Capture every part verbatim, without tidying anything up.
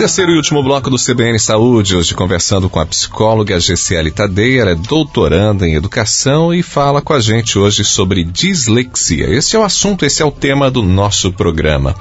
Terceiro e último bloco do C B N Saúde, hoje conversando com a psicóloga Gessiele Tadei, ela é doutoranda em educação e fala com a gente hoje sobre dislexia. Esse é o assunto, esse é o tema do nosso programa.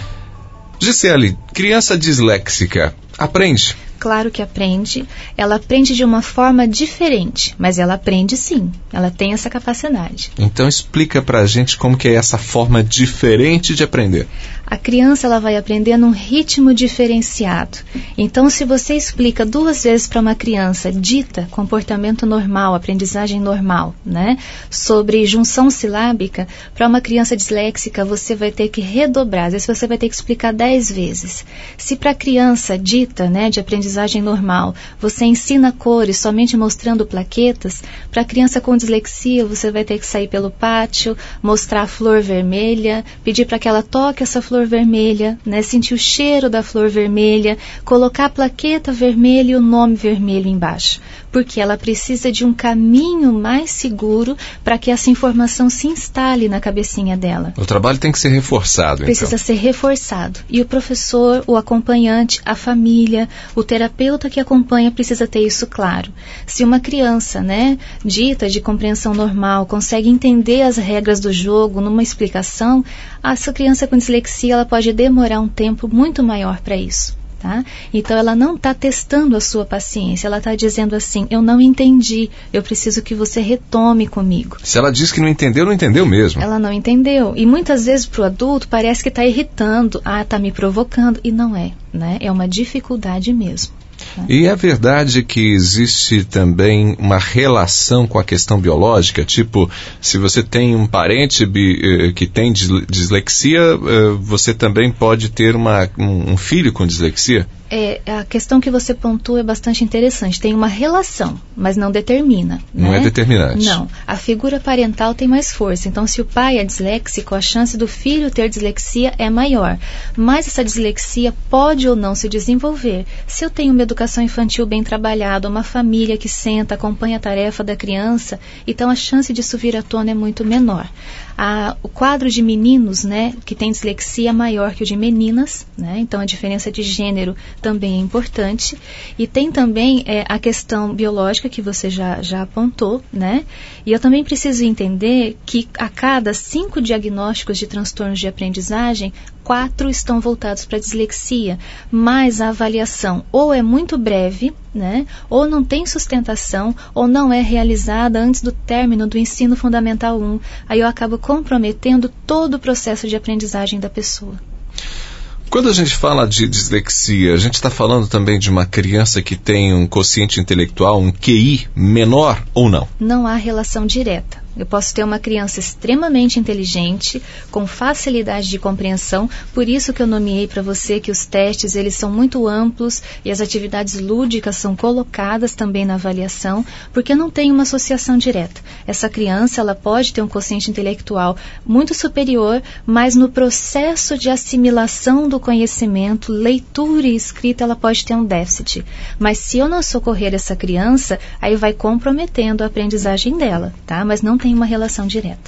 Gessiele, criança disléxica aprende? Claro que aprende, ela aprende de uma forma diferente, mas ela aprende sim, ela tem essa capacidade. Então explica pra gente como que é essa forma diferente de aprender. A criança ela vai aprender num ritmo diferenciado. Então, se você explica duas vezes para uma criança dita comportamento normal, aprendizagem normal, né, sobre junção silábica, para uma criança disléxica você vai ter que redobrar, às vezes você vai ter que explicar dez vezes. Se para a criança dita, né, de aprendizagem normal, você ensina cores somente mostrando plaquetas, para a criança com dislexia você vai ter que sair pelo pátio, mostrar a flor vermelha, pedir para que ela toque essa flor vermelha, né, sentir o cheiro da flor vermelha, colocar a plaqueta vermelha e o nome vermelho embaixo, porque ela precisa de um caminho mais seguro para que essa informação se instale na cabecinha dela. O trabalho tem que ser reforçado, Precisa então. ser reforçado. E o professor, o acompanhante, a família, o terapeuta que acompanha precisa ter isso claro. Se uma criança, né, dita de compreensão normal, consegue entender as regras do jogo numa explicação, essa criança com dislexia ela pode demorar um tempo muito maior para isso. Tá? Então ela não está testando a sua paciência, ela está dizendo assim, eu não entendi, eu preciso que você retome comigo. Se ela diz que não entendeu, não entendeu mesmo. Ela não entendeu. E muitas vezes para o adulto parece que está irritando, ah, está me provocando, e não é, né? É uma dificuldade mesmo. E é verdade que existe também uma relação com a questão biológica? Tipo, se você tem um parente bi, que tem dislexia, você também pode ter uma, um filho com dislexia? É, a questão que você pontua é bastante interessante. Tem uma relação, mas não determina. Não né? é determinante. Não. A figura parental tem mais força. Então, se o pai é disléxico, a chance do filho ter dislexia é maior. Mas essa dislexia pode ou não se desenvolver. Se eu tenho uma educação infantil bem trabalhada, uma família que senta, acompanha a tarefa da criança, então a chance disso vir à tona é muito menor. A, o quadro de meninos, né, que tem dislexia é maior que o de meninas, né, então a diferença de gênero também é importante. E tem também é, a questão biológica que você já, já apontou, né, e eu também preciso entender que a cada cinco diagnósticos de transtornos de aprendizagem, quatro estão voltados para dislexia, mas a avaliação ou é muito breve, né, ou não tem sustentação, ou não é realizada antes do término do ensino fundamental um. Aí eu acabo comprometendo todo o processo de aprendizagem da pessoa. Quando a gente fala de dislexia, a gente está falando também de uma criança que tem um quociente intelectual, um Q I menor ou não? Não há relação direta. Eu posso ter uma criança extremamente inteligente, com facilidade de compreensão, por isso que eu nomeei para você que os testes eles são muito amplos e as atividades lúdicas são colocadas também na avaliação, porque não tem uma associação direta. Essa criança ela pode ter um quociente intelectual muito superior, mas no processo de assimilação do conhecimento, leitura e escrita, ela pode ter um déficit. Mas se eu não socorrer essa criança, aí vai comprometendo a aprendizagem dela, tá? Mas não tem uma relação direta.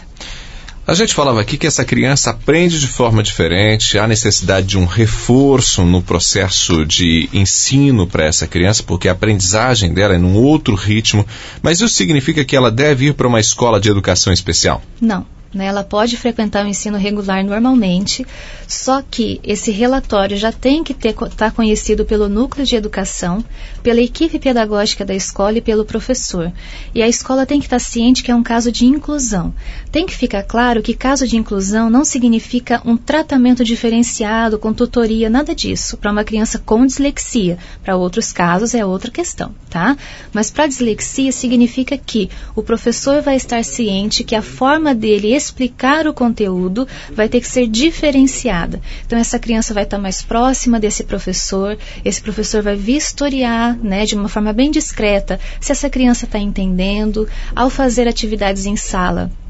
A gente falava aqui que essa criança aprende de forma diferente, há necessidade de um reforço no processo de ensino para essa criança, porque a aprendizagem dela é num outro ritmo, mas isso significa que ela deve ir para uma escola de educação especial? Não. Né, ela pode frequentar o ensino regular normalmente, só que esse relatório já tem que estar conhecido pelo núcleo de educação, pela equipe pedagógica da escola e pelo professor. E a escola tem que estar ciente que é um caso de inclusão. Tem que ficar claro que caso de inclusão não significa um tratamento diferenciado, com tutoria, nada disso, para uma criança com dislexia. Para outros casos é outra questão, tá? Mas para dislexia significa que o professor vai estar ciente que a forma dele explicar o conteúdo vai ter que ser diferenciada. Então essa criança vai estar mais próxima desse professor, esse professor vai vistoriar, né, de uma forma bem discreta se essa criança está entendendo. Ao fazer atividades em sala,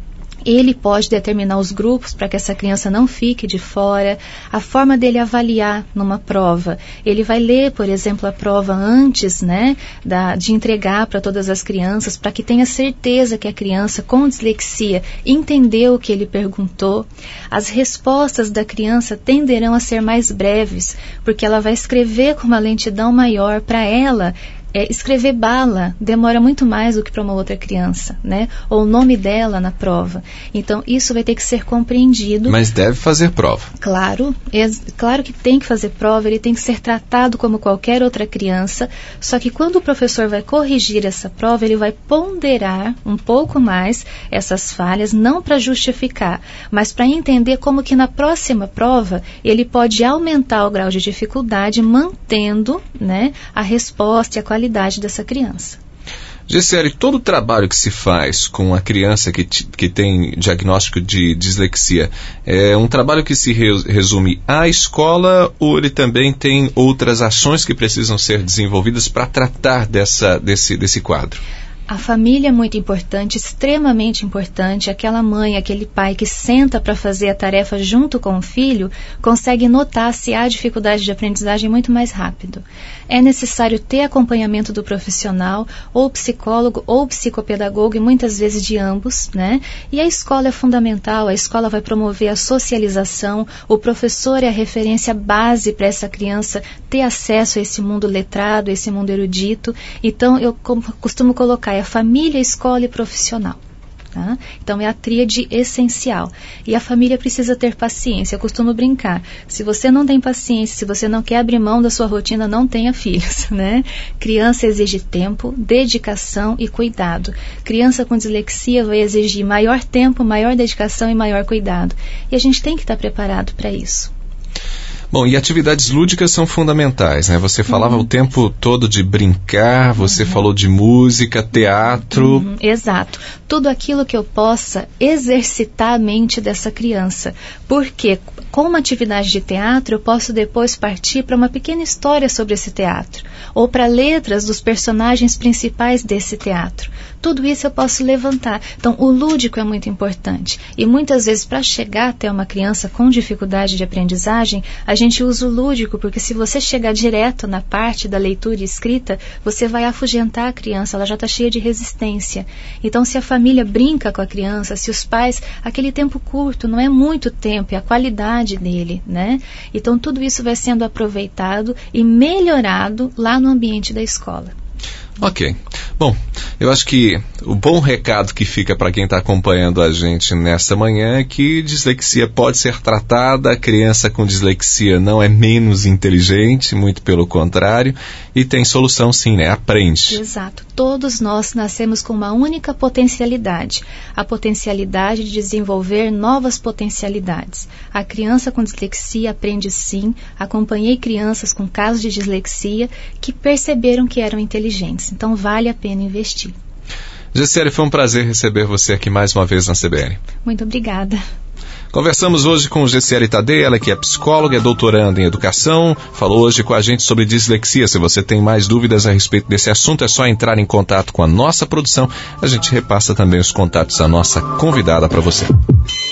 Ele pode determinar os grupos para que essa criança não fique de fora, a forma dele avaliar numa prova. Ele vai ler, por exemplo, a prova antes, né, da, de entregar para todas as crianças, para que tenha certeza que a criança com dislexia entendeu o que ele perguntou. As respostas da criança tenderão a ser mais breves, porque ela vai escrever com uma lentidão maior. Para ela, É, escrever bala demora muito mais do que para uma outra criança, né? Ou o nome dela na prova. Então, isso vai ter que ser compreendido. Mas deve fazer prova. Claro, é, claro que tem que fazer prova, ele tem que ser tratado como qualquer outra criança, só que quando o professor vai corrigir essa prova, ele vai ponderar um pouco mais essas falhas, não para justificar, mas para entender como que na próxima prova ele pode aumentar o grau de dificuldade, mantendo, né, a resposta e a qualidade dessa criança. Gessiele, todo o trabalho que se faz com a criança que, que tem diagnóstico de dislexia é um trabalho que se re, resume à escola, ou ele também tem outras ações que precisam ser desenvolvidas para tratar dessa, desse, desse quadro? A família é muito importante, extremamente importante. Aquela mãe, aquele pai que senta para fazer a tarefa junto com o filho, consegue notar se há dificuldade de aprendizagem muito mais rápido. É necessário ter acompanhamento do profissional, ou psicólogo, ou psicopedagogo, e muitas vezes de ambos, né? E a escola é fundamental, a escola vai promover a socialização, o professor é a referência base para essa criança ter acesso a esse mundo letrado, a esse mundo erudito. Então, eu costumo colocar é a família, escola e profissional. Tá? Então, é a tríade essencial. E a família precisa ter paciência. Eu costumo brincar. Se você não tem paciência, se você não quer abrir mão da sua rotina, não tenha filhos. Né? Criança exige tempo, dedicação e cuidado. Criança com dislexia vai exigir maior tempo, maior dedicação e maior cuidado. E a gente tem que estar preparado para isso. Bom, e atividades lúdicas são fundamentais, né? Você falava uhum. o tempo todo de brincar, você uhum. falou de música, teatro. Uhum. Exato. Tudo aquilo que eu possa exercitar a mente dessa criança. Porque com uma atividade de teatro, eu posso depois partir para uma pequena história sobre esse teatro. Ou para letras dos personagens principais desse teatro. Tudo isso eu posso levantar. Então, o lúdico é muito importante. E muitas vezes, para chegar até uma criança com dificuldade de aprendizagem, a gente usa o lúdico, porque se você chegar direto na parte da leitura e escrita, você vai afugentar a criança, ela já está cheia de resistência. Então, se a família brinca com a criança, se os pais, aquele tempo curto, não é muito tempo, é a qualidade dele, né? Então, tudo isso vai sendo aproveitado e melhorado lá no ambiente da escola. Ok. Bom, eu acho que o bom recado que fica para quem está acompanhando a gente nesta manhã é que dislexia pode ser tratada, a criança com dislexia não é menos inteligente, muito pelo contrário, e tem solução sim, né? Aprende. Exato. Todos nós nascemos com uma única potencialidade, a potencialidade de desenvolver novas potencialidades. A criança com dislexia aprende sim, acompanhei crianças com casos de dislexia que perceberam que eram inteligentes, então vale a pena investir. Gessiele, foi um prazer receber você aqui mais uma vez na C B N. Muito obrigada. Conversamos hoje com Gessiele Tadei, ela que é psicóloga, é doutoranda em educação, falou hoje com a gente sobre dislexia. Se você tem mais dúvidas a respeito desse assunto, é só entrar em contato com a nossa produção. A gente repassa também os contatos da nossa convidada para você.